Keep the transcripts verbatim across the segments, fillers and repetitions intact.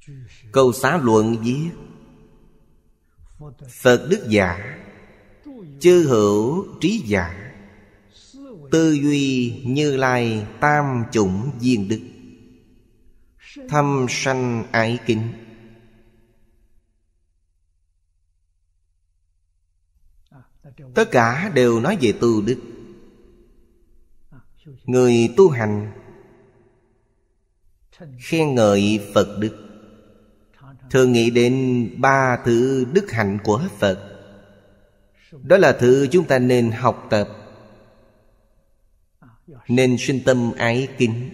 Câu Xá Luận viết: Phật đức giả, chư hữu trí giả, tư duy Như Lai tam chủng viên đức, thâm sanh ái kính. Tất cả đều nói về tu đức. Người tu hành khen ngợi Phật đức, thường nghĩ đến ba thứ đức hạnh của Phật. Đó là thứ chúng ta nên học tập, nên sinh tâm ái kính.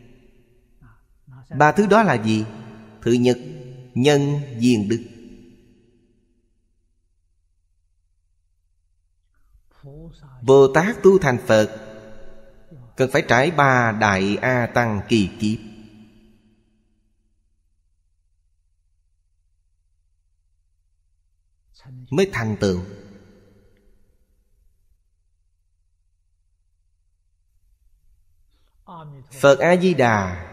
Ba thứ đó là gì? Thứ nhất, nhân duyên đức. Bồ Tát tu thành Phật cần phải trải ba đại A Tăng kỳ kiếp. Mới thành tựu. Phật A-di-đà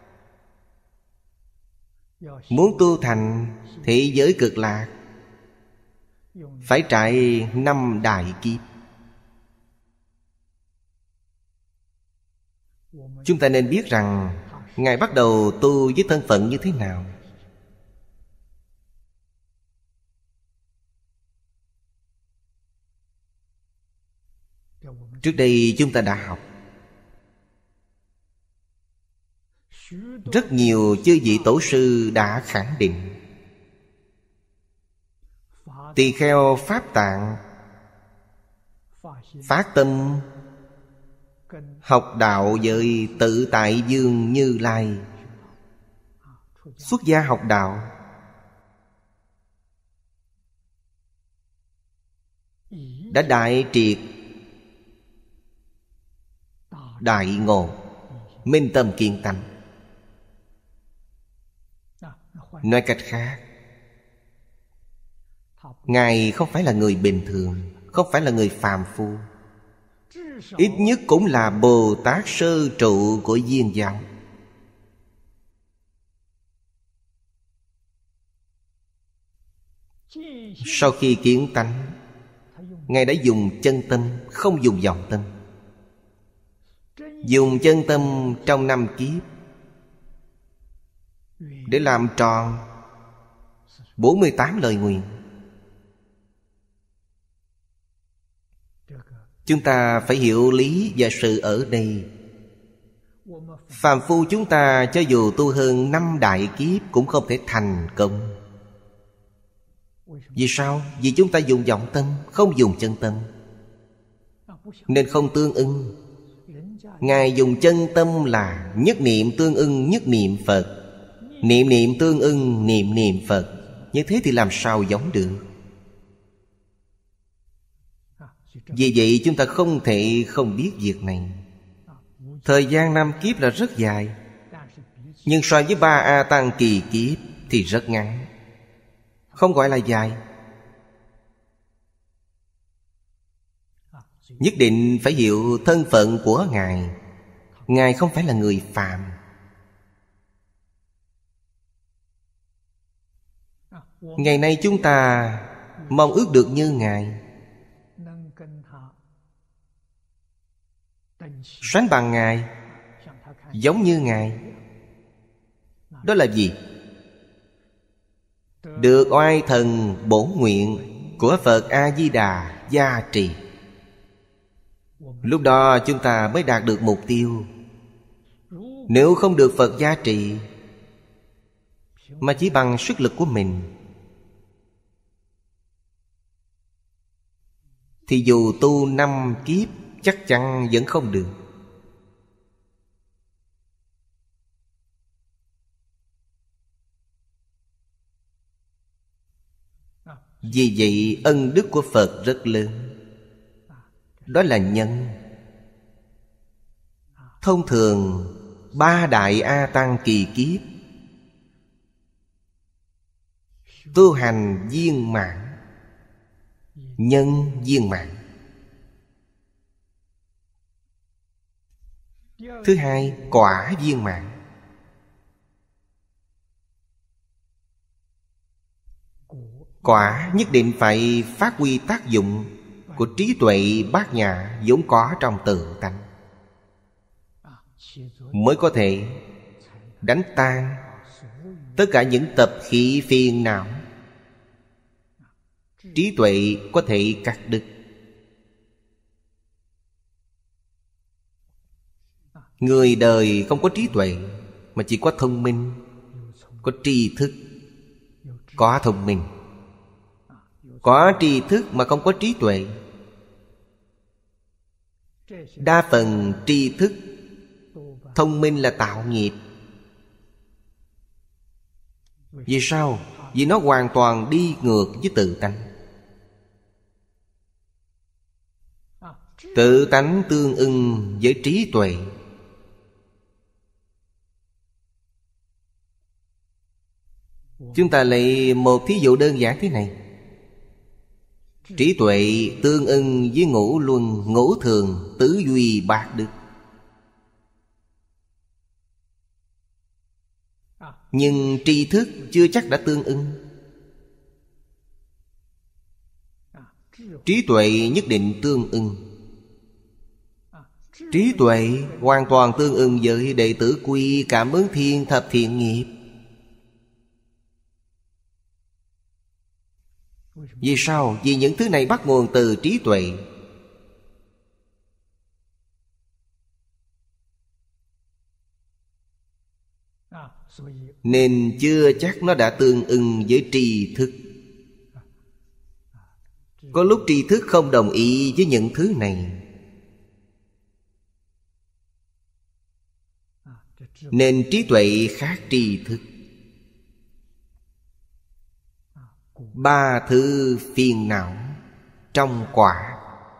muốn tu thành thế giới cực lạc phải trải năm đại kiếp. Chúng ta nên biết rằng Ngài bắt đầu tu với thân phận như thế nào. Trước đây chúng ta đã học. Rất nhiều chư vị tổ sư đã khẳng định tỳ kheo Pháp Tạng phát tâm học đạo với Tự Tại Dương Như Lai, xuất gia học đạo, đã đại triệt đại ngộ, minh tâm kiên tánh. Nói cách khác, Ngài không phải là người bình thường, không phải là người phàm phu. Ít nhất cũng là Bồ Tát sơ trụ của Viên giáo. Sau khi kiến tánh, Ngài đã dùng chân tâm, không dùng vọng tâm. Dùng chân tâm trong năm kiếp để làm tròn bốn mươi tám lời nguyện. Chúng ta phải hiểu lý và sự ở đây. Phàm phu chúng ta cho dù tu hơn năm đại kiếp cũng không thể thành công. Vì sao? Vì chúng ta dùng vọng tâm, không dùng chân tâm, nên không tương ưng. Ngài dùng chân tâm là nhất niệm tương ưng nhất niệm Phật, niệm niệm tương ưng niệm niệm Phật. Như thế thì làm sao giống được? Vì vậy chúng ta không thể không biết việc này. Thời gian năm kiếp là rất dài, nhưng so với ba A Tăng kỳ kiếp thì rất ngắn, không gọi là dài. Nhất định phải hiểu thân phận của Ngài. Ngài không phải là người phàm. Ngày nay chúng ta mong ước được như Ngài, sánh bằng Ngài, giống như Ngài. Đó là gì? Được oai thần bổn nguyện của Phật A-di-đà gia trì. Lúc đó chúng ta mới đạt được mục tiêu. Nếu không được Phật gia trì, mà chỉ bằng sức lực của mình, thì dù tu năm kiếp chắc chắn vẫn không được. Vì vậy ân đức của Phật rất lớn. Đó là nhân. Thông thường ba đại A Tăng kỳ kiếp tu hành viên mãn, nhân viên mãn. Thứ hai, quả viên mãn. Quả nhất định phải phát huy tác dụng của trí tuệ bát nhã vốn có trong tự tánh, mới có thể đánh tan tất cả những tập khí phiền não. Trí tuệ có thể cắt đứt. Người đời không có trí tuệ, mà chỉ có thông minh, có tri thức. Có thông minh, có tri thức mà không có trí tuệ. Đa phần tri thức, thông minh là tạo nghiệp. Vì sao? Vì nó hoàn toàn đi ngược với tự tánh. Tự tánh tương ưng với trí tuệ. Chúng ta lấy một thí dụ đơn giản thế này. Trí tuệ tương ưng với ngũ luân, ngũ thường, tứ duy bát đức. Nhưng tri thức chưa chắc đã tương ưng. Trí tuệ nhất định tương ưng. Trí tuệ hoàn toàn tương ưng với đệ tử quy, cảm ứng thiên, thập thiện nghiệp. Vì sao? Vì những thứ này bắt nguồn từ trí tuệ. Nên chưa chắc nó đã tương ưng với tri thức. Có lúc tri thức không đồng ý với những thứ này, nên trí tuệ khác tri thức. Ba thứ phiền não trong quả: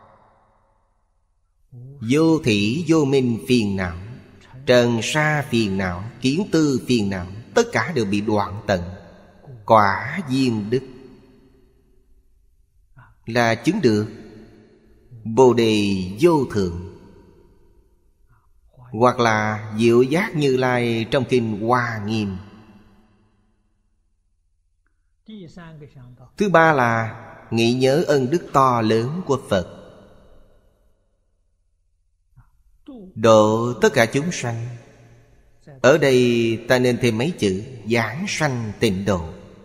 vô thỉ vô minh phiền não, trần sa phiền não, kiến tư phiền não, tất cả đều bị đoạn tận. Quả viên đức là chứng được Bồ Đề vô thượng, hoặc là Diệu Giác Như Lai trong kinh Hoa Nghiêm. Thứ ba là nghĩ nhớ ân đức to lớn của Phật, độ tất cả chúng sanh. Ở đây ta nên thêm mấy chữ: giảng sanh tịnh độ.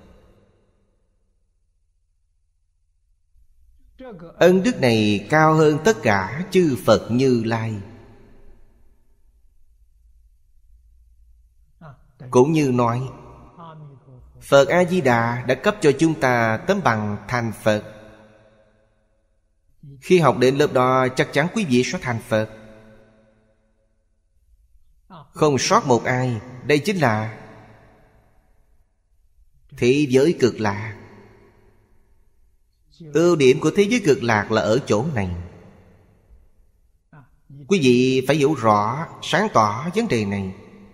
Ân đức này cao hơn tất cả chư Phật Như Lai. Cũng như nói Phật A-di-đà đã cấp cho chúng ta tấm bằng thành Phật. Khi học đến lớp đó, chắc chắn quý vị sẽ thành Phật, không sót một ai. Đây chính là thế giới cực lạc. Ưu điểm của thế giới cực lạc là ở chỗ này. Quý vị phải hiểu rõ, sáng tỏ vấn đề này.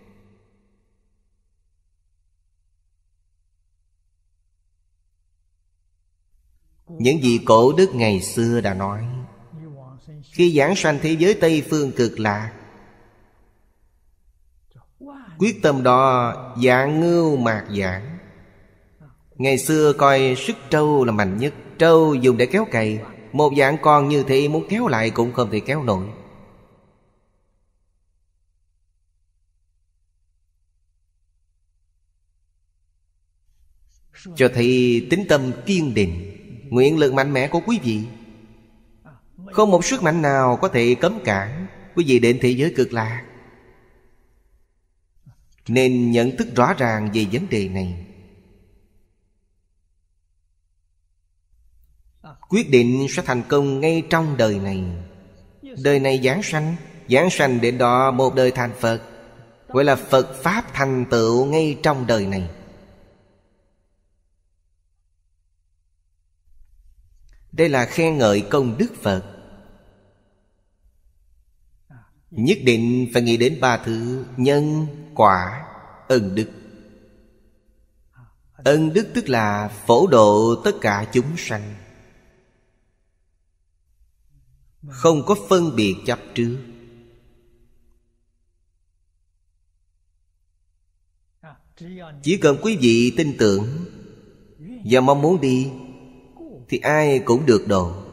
Những vị cổ đức ngày xưa đã nói, khi giảng sanh thế giới Tây Phương cực lạc, quyết tâm đó dạng ngưu mạc giảng. Ngày xưa coi sức trâu là mạnh nhất. Trâu dùng để kéo cày, một dạng con như thế muốn kéo lại cũng không thể kéo nổi. Cho thấy tính tâm kiên định, nguyện lực mạnh mẽ của quý vị. Không một sức mạnh nào có thể cấm cản quý vị đến thế giới cực lạc. Nên nhận thức rõ ràng về vấn đề này, quyết định sẽ thành công ngay trong đời này. Đời này giảng sanh, giảng sanh đến đó một đời thành Phật, gọi là Phật Pháp thành tựu ngay trong đời này. Đây là khen ngợi công đức Phật. Nhất định phải nghĩ đến ba thứ: nhân, quả, ân đức. Ân đức tức là phổ độ tất cả chúng sanh, không có phân biệt chấp trước. Chỉ cần quý vị tin tưởng, và mong muốn đi thì ai cũng được độ.